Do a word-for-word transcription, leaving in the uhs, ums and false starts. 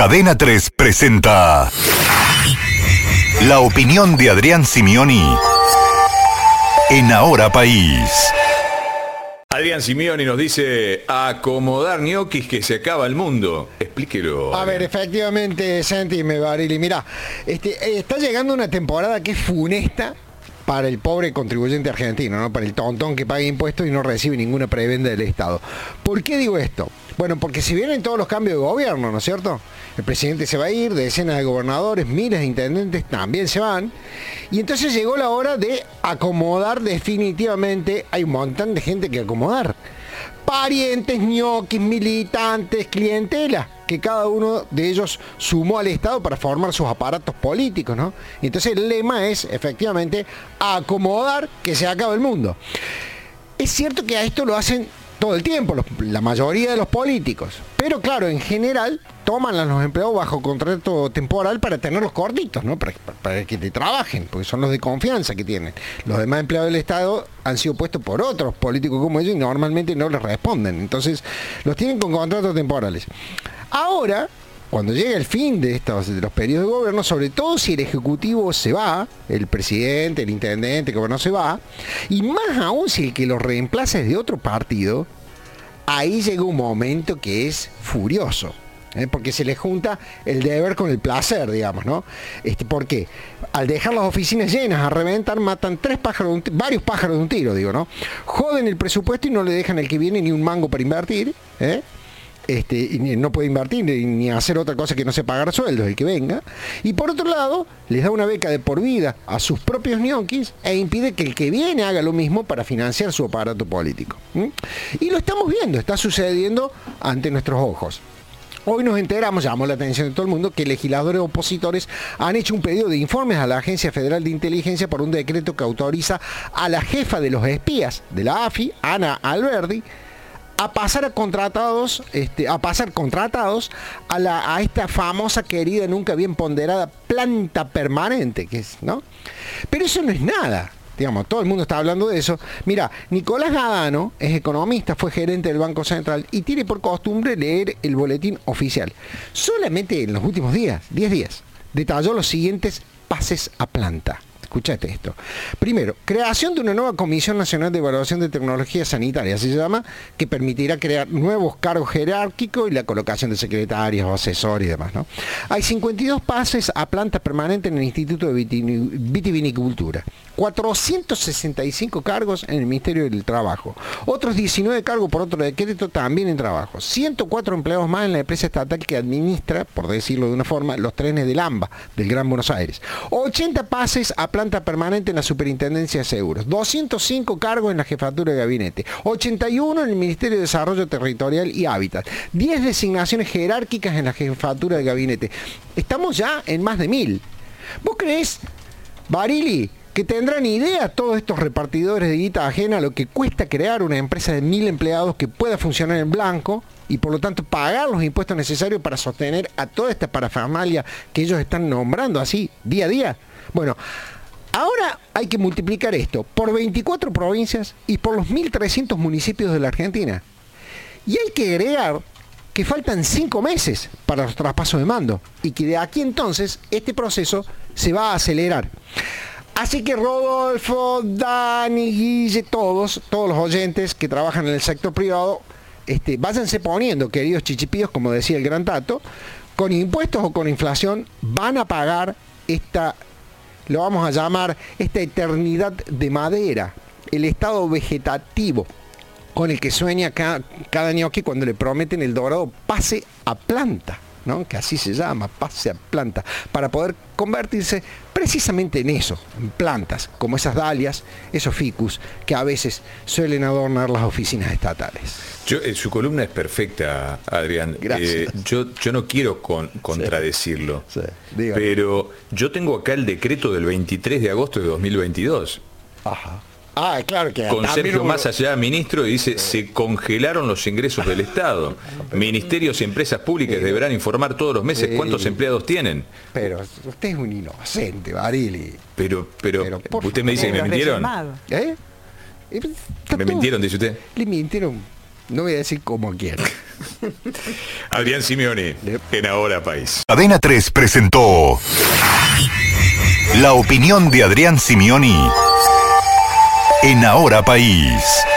Cadena tres presenta la opinión de Adrián Simioni en Ahora País. Adrián Simioni nos dice: acomodar ñoquis que se acaba el mundo. Explíquelo. A ver, efectivamente, Santi Mebarili, mirá, este, está llegando una temporada que es funesta para el pobre contribuyente argentino, ¿no? Para el tontón que paga impuestos y no recibe ninguna prebenda del Estado. ¿Por qué digo esto? Bueno, porque si vienen todos los cambios de gobierno, ¿no es cierto? El presidente se va a ir, decenas de gobernadores, miles de intendentes también se van. Y entonces llegó la hora de acomodar definitivamente. Hay un montón de gente que acomodar. Parientes, ñoquis, militantes, clientela, que cada uno de ellos sumó al Estado para formar sus aparatos políticos, ¿no? Y entonces el lema es, efectivamente, acomodar que se acabe el mundo. Es cierto que a esto lo hacen todo el tiempo, los, la mayoría de los políticos. Pero claro, en general, toman a los empleados bajo contrato temporal para tenerlos cortitos, ¿no? Para, para, para que te trabajen, porque son los de confianza que tienen. Los demás empleados del Estado han sido puestos por otros políticos como ellos y normalmente no les responden. Entonces, los tienen con contratos temporales. Ahora, cuando llega el fin de estos de los periodos de gobierno, sobre todo si el Ejecutivo se va, el presidente, el intendente, el gobernador se va, y más aún si el que lo reemplaza es de otro partido, ahí llega un momento que es furioso. ¿eh? Porque se le junta el deber con el placer, digamos, ¿no? Este, ¿por qué? Al dejar las oficinas llenas a reventar, matan tres pájaros, un varios pájaros de un tiro, digo, ¿no? Joden el presupuesto y no le dejan al que viene ni un mango para invertir, ¿eh? Este, y no puede invertir ni hacer otra cosa que no sea pagar sueldos el que venga, y por otro lado les da una beca de por vida a sus propios ñoquis e impide que el que viene haga lo mismo para financiar su aparato político. ¿Mm? Y lo estamos viendo, está sucediendo ante nuestros ojos. Hoy nos enteramos, llamó la atención de todo el mundo, que legisladores opositores han hecho un pedido de informes a la Agencia Federal de Inteligencia por un decreto que autoriza a la jefa de los espías de la A F I, Ana Alberdi, a pasar a contratados, este, a pasar contratados a, la, a esta famosa, querida, nunca bien ponderada planta permanente, que es, ¿no? Pero eso no es nada. Digamos, todo el mundo está hablando de eso. Mira, Nicolás Gadano es economista, fue gerente del Banco Central y tiene por costumbre leer el boletín oficial. Solamente en los últimos días, diez días, detalló los siguientes pases a planta. Escuchate esto. Primero, creación de una nueva Comisión Nacional de Evaluación de Tecnología Sanitaria, se llama, que permitirá crear nuevos cargos jerárquicos y la colocación de secretarios, asesores y demás, ¿no? Hay cincuenta y dos pases a planta permanente en el Instituto de Vitivinicultura, cuatrocientos sesenta y cinco cargos en el Ministerio del Trabajo, otros diecinueve cargos por otro decreto también en trabajo, ciento cuatro empleados más en la empresa estatal que administra, por decirlo de una forma, los trenes del AMBA, del Gran Buenos Aires, ochenta pases a planta permanente en la Superintendencia de Seguros, doscientos cinco cargos en la Jefatura de Gabinete, ochenta y uno en el Ministerio de Desarrollo Territorial y Hábitat, diez designaciones jerárquicas en la Jefatura de Gabinete. Estamos ya en más de mil. ¿Vos creés, Barili, que tendrán idea todos estos repartidores de guita ajena lo que cuesta crear una empresa de mil empleados que pueda funcionar en blanco y por lo tanto pagar los impuestos necesarios para sostener a toda esta parafernalia que ellos están nombrando así día a día? Bueno, ahora hay que multiplicar esto por veinticuatro provincias y por los mil trescientos municipios de la Argentina. Y hay que agregar que faltan cinco meses para los traspasos de mando y que de aquí entonces este proceso se va a acelerar. Así que Rodolfo, Dani, Guille, todos, todos los oyentes que trabajan en el sector privado, este, váyanse poniendo, queridos chichipíos, como decía el gran Tato, con impuestos o con inflación van a pagar esta, lo vamos a llamar, esta eternidad de madera, el estado vegetativo con el que sueña cada, cada ñoqui cuando le prometen el dorado pase a planta, ¿no? Que así se llama, pase a planta, para poder convertirse precisamente en eso, en plantas, como esas dalias, esos ficus, que a veces suelen adornar las oficinas estatales. Yo, eh, su columna es perfecta, Adrián. Gracias. Eh, yo, yo no quiero con, contradecirlo, sí, sí, pero yo tengo acá el decreto del veintitrés de agosto de dos mil veintidós. Ajá. Ah, claro que con Sergio uno... Massa allá, ministro, y dice: se congelaron los ingresos del Estado. Ministerios y empresas públicas pero, deberán informar todos los meses cuántos empleados tienen. Pero usted es un inocente, Barili. Pero, pero, pero usted me dice que me mintieron. ¿Eh? ¿Me mintieron, dice usted? Le mintieron No voy a decir como quiero. Adrián Simeoni, en Ahora País. Cadena tres presentó La opinión de Adrián Simeoni en Ahora País.